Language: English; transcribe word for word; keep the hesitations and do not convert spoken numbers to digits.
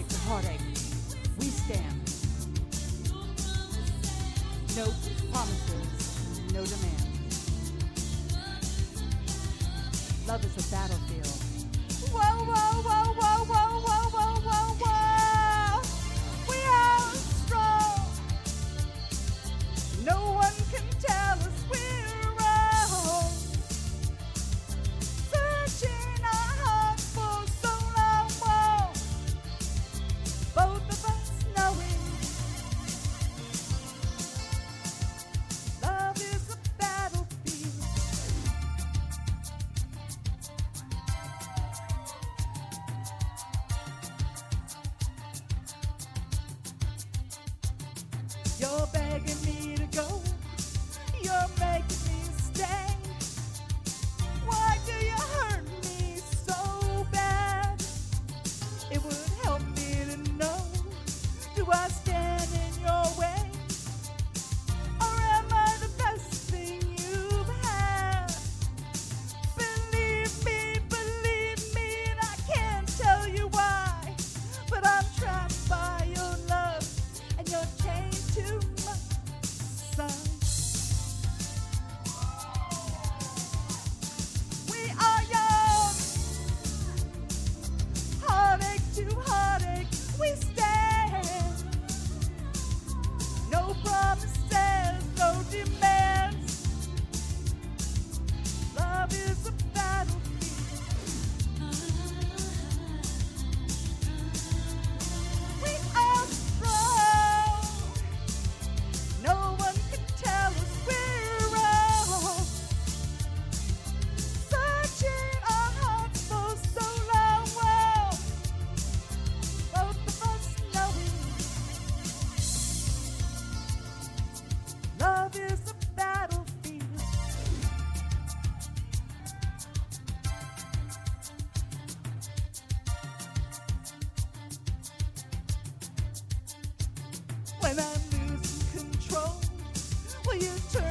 to heartache, we stand. No promises, no demands. Love is a battlefield. Whoa, whoa, whoa, whoa, whoa, whoa, whoa, whoa, whoa. We are strong. No one can tell us we're wrong. Searching our hearts for so long, whoa. Both of us knowing love is a battlefield. You're begging me to go. You're making me stay. Why do you hurt me so bad? It would help me to know. Do I stand in your way? Or am I the best thing you've had? Believe me, believe me, and I can't tell you why. But I'm trapped by your love, and you're chained to my side. We are young, heartache to heartache, we stand. No promises, no demands. Love is a battlefield. We are strong. No one can tell us we're wrong. Searching our hearts for so long, whoa. Both of us knowing love is a battlefield. When I'm losing control, will you turn